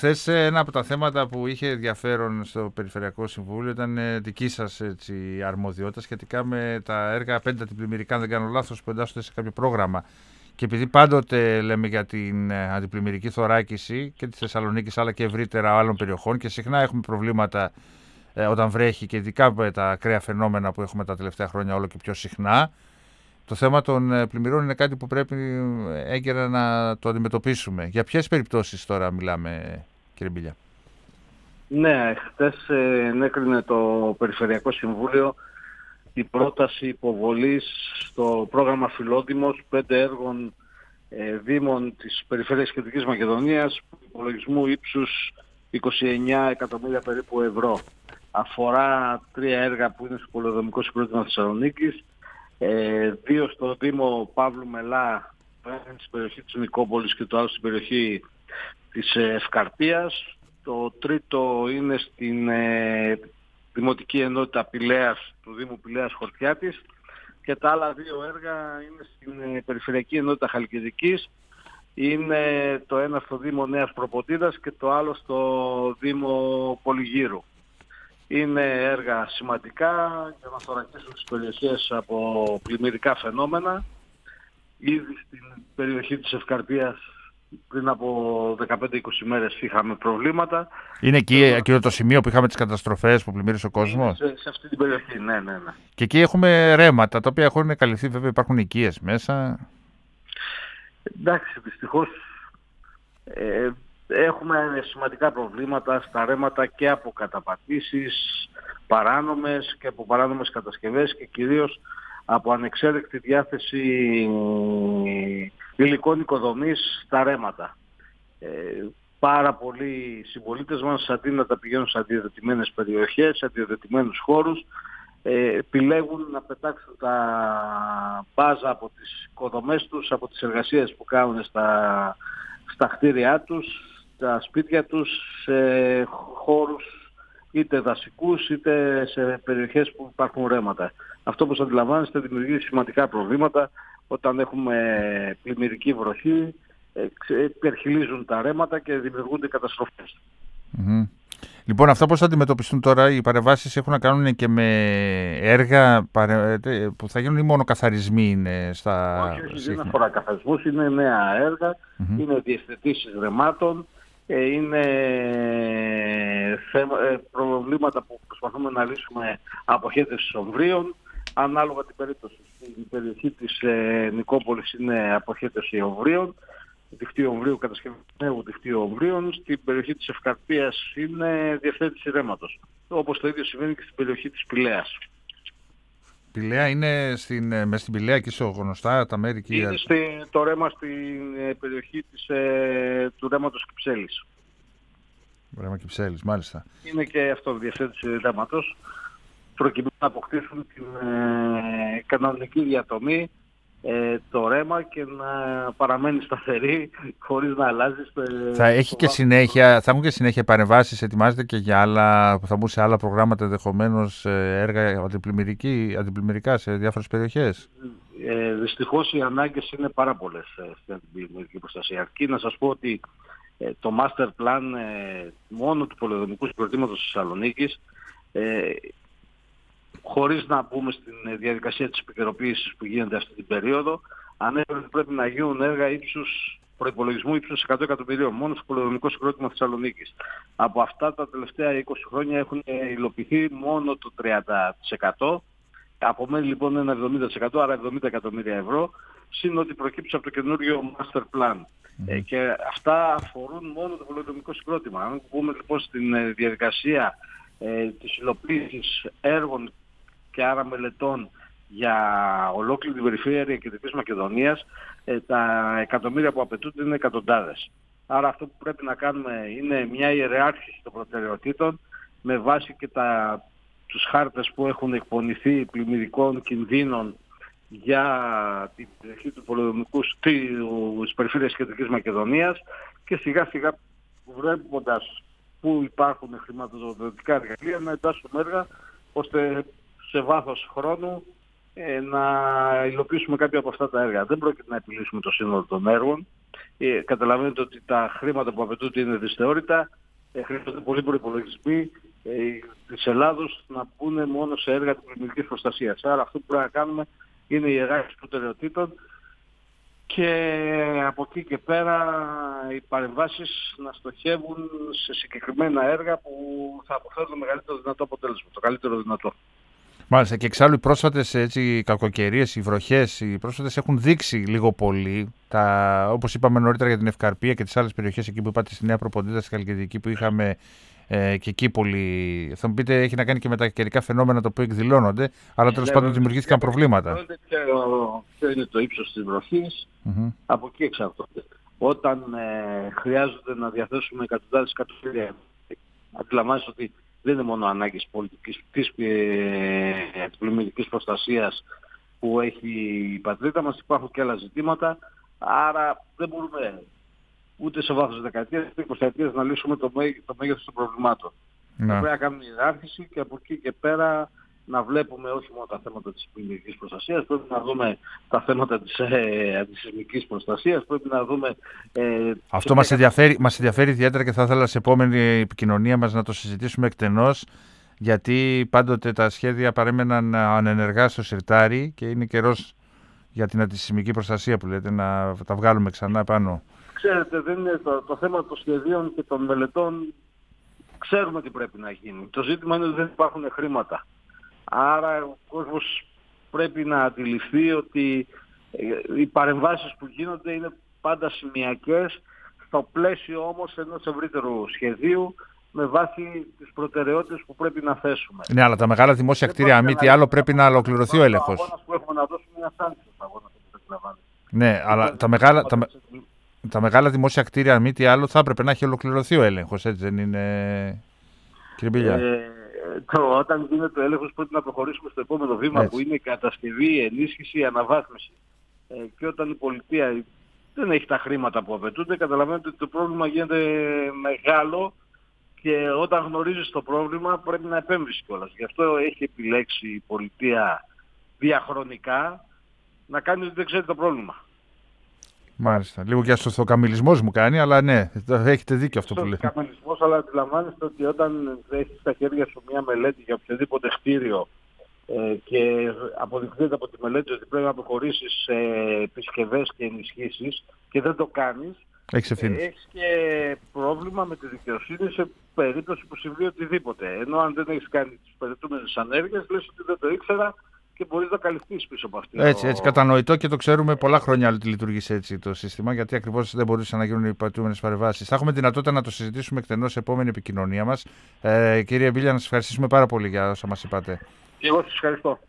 χθες ένα από τα θέματα που είχε ενδιαφέρον στο Περιφερειακό Συμβούλιο ήταν δική σας αρμοδιότητα σχετικά με τα έργα 5 αντιπλημμυρικά, αν δεν κάνω λάθος, που εντάσσονται σε κάποιο πρόγραμμα. Και επειδή πάντοτε λέμε για την αντιπλημμυρική θωράκιση και της Θεσσαλονίκης αλλά και ευρύτερα άλλων περιοχών και συχνά έχουμε προβλήματα όταν βρέχει και ειδικά με τα ακραία φαινόμενα που έχουμε τα τελευταία χρόνια όλο και πιο συχνά, το θέμα των πλημμυρών είναι κάτι που πρέπει έγκαιρα να το αντιμετωπίσουμε. Για ποιες περιπτώσεις τώρα μιλάμε, κύριε Μπίλια? Ναι, χτες ενέκρινε το Περιφερειακό Συμβούλιο η πρόταση υποβολής στο πρόγραμμα Φιλότιμος 5 έργων δήμων της Περιφέρειας Κεντρικής Μακεδονίας υπολογισμού ύψους 29 εκατομμύρια περίπου ευρώ. Αφορά 3 έργα που είναι στο πολεοδομικό συγκρότημα Θεσσαλονίκης, 2 στο Δήμο Παύλου Μελά, ένα στην περιοχή της Νικόπολης και το άλλο στην περιοχή της Ευκαρπίας. Το τρίτο είναι στην Δημοτική Ενότητα Πηλαίας του Δήμου Πηλαίας Χορτιάτης και τα άλλα 2 έργα είναι στην Περιφερειακή Ενότητα Χαλκιδικής. Είναι το ένα στο Δήμο Νέας Προποτίδας και το άλλο στο Δήμο Πολυγύρου. Είναι έργα σημαντικά για να θωρακίσουν τις περιοχές από πλημμυρικά φαινόμενα. Ήδη στην περιοχή της Ευκαρπίας πριν από 15-20 μέρες είχαμε προβλήματα. Είναι εκεί εκείνο το σημείο που είχαμε τις καταστροφές που πλημμύρισε ο κόσμος? Σε αυτή την περιοχή, ναι. Και εκεί έχουμε ρέματα, τα οποία έχουν καλυφθεί, βέβαια υπάρχουν οικίες μέσα. Εντάξει, δυστυχώς έχουμε σημαντικά προβλήματα στα ρέματα και από καταπατήσεις παράνομες και από παράνομες κατασκευές και κυρίως από ανεξέλεκτη διάθεση υλικών οικοδομής στα ρέματα. Πάρα πολλοί συμπολίτες μας αντί να τα πηγαίνουν σε αντιοδετημένες περιοχές, σε αντιοδετημένους χώρους, επιλέγουν να πετάξουν τα μπάζα από τις οικοδομές τους, από τις εργασίες που κάνουν στα κτίρια τους, στα σπίτια τους, σε χώρους είτε δασικούς είτε σε περιοχές που υπάρχουν ρέματα. Αυτό, όπως αντιλαμβάνεστε, δημιουργεί σημαντικά προβλήματα όταν έχουμε πλημμυρική βροχή, υπερχειλίζουν τα ρέματα και δημιουργούνται καταστροφές. Mm-hmm. Λοιπόν, αυτά πώς θα αντιμετωπιστούν τώρα? Οι παρεμβάσεις έχουν να κάνουν και με έργα που θα γίνουν ή μόνο καθαρισμοί είναι στα... Όχι, δεν αφορά καθαρισμούς, είναι νέα έργα, είναι διευθετήσεις ρεμάτων, είναι προβλήματα που προσπαθούμε να λύσουμε αποχέτευση ομβρίων, ανάλογα την περίπτωση. Στην περιοχή της Νικόπολης είναι αποχέτευση ομβρίων, δικτύο ομβρίου, κατασκευή νέου δικτύου ομβρίων. Στην περιοχή της Ευκαρπίας είναι διευθέτηση ρέματος. Όπως το ίδιο συμβαίνει και στην περιοχή της Πηλαίας. Πηλαία είναι μες στην Πηλαία και σε γνωστά τα μέρη εκεί? Είναι το ρέμα στην περιοχή του ρέματος Κυψέλης. Ρέμα Κυψέλης, μάλιστα. Είναι και αυτό διευθέτηση ρέματος, προκειμένου να αποκτήσουν την κανονική διατομή το ρέμα και να παραμένει σταθερή χωρίς να αλλάζει. Θα έχουν και συνέχεια παρεμβάσεις, ετοιμάζεται και για άλλα, που θα μπουν σε άλλα προγράμματα ενδεχομένως, έργα αντιπλημμυρικά σε διάφορες περιοχές? Δυστυχώς οι ανάγκες είναι πάρα πολλές στην αντιπλημμυρική προστασία. Αρκεί να σας πω ότι το master plan μόνο του πολεοδομικού συγκροτήματος της Θεσσαλονίκης, χωρίς να μπούμε στην διαδικασία της επικαιροποίησης που γίνεται αυτή την περίοδο, ανέφερε ότι πρέπει να γίνουν έργα προϋπολογισμού ύψους 100 εκατομμυρίων μόνο στο πολεοδομικό συγκρότημα Θεσσαλονίκης. Από αυτά τα τελευταία 20 χρόνια έχουν υλοποιηθεί μόνο το 30%. Απομένει λοιπόν ένα 70%, άρα 70 εκατομμύρια ευρώ, συν ότι προκύψει από το καινούριο master plan. Και αυτά αφορούν μόνο το πολεοδομικό συγκρότημα. Αν μπούμε λοιπόν στην διαδικασία της υλοποίησης έργων και άρα μελετών για ολόκληρη την περιφέρεια Κεντρικής Μακεδονίας, τα εκατομμύρια που απαιτούνται είναι εκατοντάδες. Άρα αυτό που πρέπει να κάνουμε είναι μια ιεράρχηση των προτεραιοτήτων με βάση και τους χάρτες που έχουν εκπονηθεί πλημμυρικών κινδύνων για την περιοχή του πολεοδομικού της περιφέρειας Κεντρικής Μακεδονίας και σιγά σιγά βλέποντας που υπάρχουν χρηματοδοτικά εργαλεία να εντάσσουμε έργα ώστε σε βάθος χρόνου να υλοποιήσουμε κάποια από αυτά τα έργα. Δεν πρόκειται να επιλύσουμε το σύνολο των έργων. Καταλαβαίνετε ότι τα χρήματα που απαιτούνται είναι δυσθεώρητα. Χρειάζονται πολλοί προϋπολογισμοί της Ελλάδος να πούνε μόνο σε έργα της πλημμυρικής προστασίας. Άρα αυτό που πρέπει να κάνουμε είναι η ιεράρχηση προτεραιοτήτων και από εκεί και πέρα οι παρεμβάσεις να στοχεύουν σε συγκεκριμένα έργα που θα αποφέρουν το μεγαλύτερο δυνατό αποτέλεσμα, το καλύτερο δυνατό. Μάλιστα, και εξάλλου οι πρόσφατες κακοκαιρίες, οι βροχές, οι πρόσφατες έχουν δείξει λίγο πολύ, όπως είπαμε νωρίτερα για την Ευκαρπία και τις άλλες περιοχές εκεί που είπατε στη Νέα Προποντίδα, στη Χαλκιδική που είχαμε και εκεί πολύ. Θα μου πείτε, έχει να κάνει και με τα καιρικά φαινόμενα τα οποία εκδηλώνονται, αλλά τέλος πάντων δημιουργήθηκαν προβλήματα. Ποιο είναι το ύψος της βροχής, από εκεί εξαρτώνται. Όταν χρειάζονται να διαθέσουμε εκατοντάδες εκατομμύρια, αντιλαμβάνεστε ότι δεν είναι μόνο ανάγκες πολιτικής της πλημμυρικής προστασίας που έχει η πατρίδα μας, υπάρχουν και άλλα ζητήματα, άρα δεν μπορούμε ούτε σε βάθος δεκαετίας, ούτε 20 να λύσουμε το μέγεθος των προβλημάτων. Πρέπει να κάνουμε ιεράρχηση και από εκεί και πέρα να βλέπουμε όχι μόνο τα θέματα της πλημμυρικής προστασίας, πρέπει να δούμε τα θέματα της αντισυσμικής προστασίας, πρέπει να δούμε... Αυτό μας ενδιαφέρει ιδιαίτερα και θα ήθελα σε επόμενη επικοινωνία μας να το συζητήσουμε εκτενώς, γιατί πάντοτε τα σχέδια παρέμεναν ανενεργά στο σιρτάρι και είναι καιρός για την αντισυσμική προστασία που λέτε να τα βγάλουμε ξανά πάνω. Ξέρετε, δεν είναι το θέμα των σχεδίων και των μελετών, ξέρουμε τι πρέπει να γίνει. Το ζήτημα είναι ότι δεν υπάρχουν χρήματα. Άρα ο κόσμος πρέπει να αντιληφθεί ότι οι παρεμβάσεις που γίνονται είναι πάντα σημειακές, στο πλαίσιο όμως ενός ευρύτερου σχεδίου, με βάση τις προτεραιότητες που πρέπει να θέσουμε. Ναι, αλλά τα μεγάλα δημόσια κτίρια, αν μη τι άλλο, πρέπει να ολοκληρωθεί ο έλεγχος. Ο αγώνας που έχουμε να δώσουμε είναι ασάνσιος αγώνας, όπως καταλαβαίνετε. Ναι, αλλά τα μεγάλα δημόσια κτίρια, αν μη τι άλλο, θα έπρεπε να έχει ολοκληρωθεί ο έλεγχος, έτσι δεν είναι, κύριε Μπίλια? Όταν γίνεται ο έλεγχος πρέπει να προχωρήσουμε στο επόμενο βήμα, έτσι, που είναι η κατασκευή, η ενίσχυση, η αναβάθμιση. Και όταν η πολιτεία δεν έχει τα χρήματα που απαιτούνται, καταλαβαίνετε ότι το πρόβλημα γίνεται μεγάλο και όταν γνωρίζεις το πρόβλημα πρέπει να επέμβεις κιόλας. Γι' αυτό έχει επιλέξει η πολιτεία διαχρονικά να κάνει ότι δεν ξέρει το πρόβλημα. Μάλιστα. Λίγο και αστροφοκαμιλισμός μου κάνει, αλλά ναι, έχετε δίκιο αυτό που λέτε. Αστροφοκαμιλισμός, αλλά αντιλαμβάνεστε ότι όταν έχεις στα χέρια σου μια μελέτη για οποιοδήποτε κτίριο και αποδειχθείται από τη μελέτη ότι πρέπει να προχωρήσεις σε επισκευές και ενισχύσεις και δεν το κάνεις, έχεις και πρόβλημα με τη δικαιοσύνη σε περίπτωση που συμβεί οτιδήποτε. Ενώ αν δεν έχεις κάνει τις περιττούμενες ανέργειες, λες ότι δεν το ήξερα και μπορείς να καλυφθείς πίσω από αυτή. Έτσι, κατανοητό και το ξέρουμε πολλά χρόνια ότι λειτουργήσε έτσι το σύστημα, γιατί ακριβώς δεν μπορούσαν να γίνουν οι πατούμενες παρεμβάσεις. Θα έχουμε δυνατότητα να το συζητήσουμε εκτενώς σε επόμενη επικοινωνία μας. Κύριε Μπίλια, να σας ευχαριστήσουμε πάρα πολύ για όσα μας είπατε. Και εγώ σας ευχαριστώ.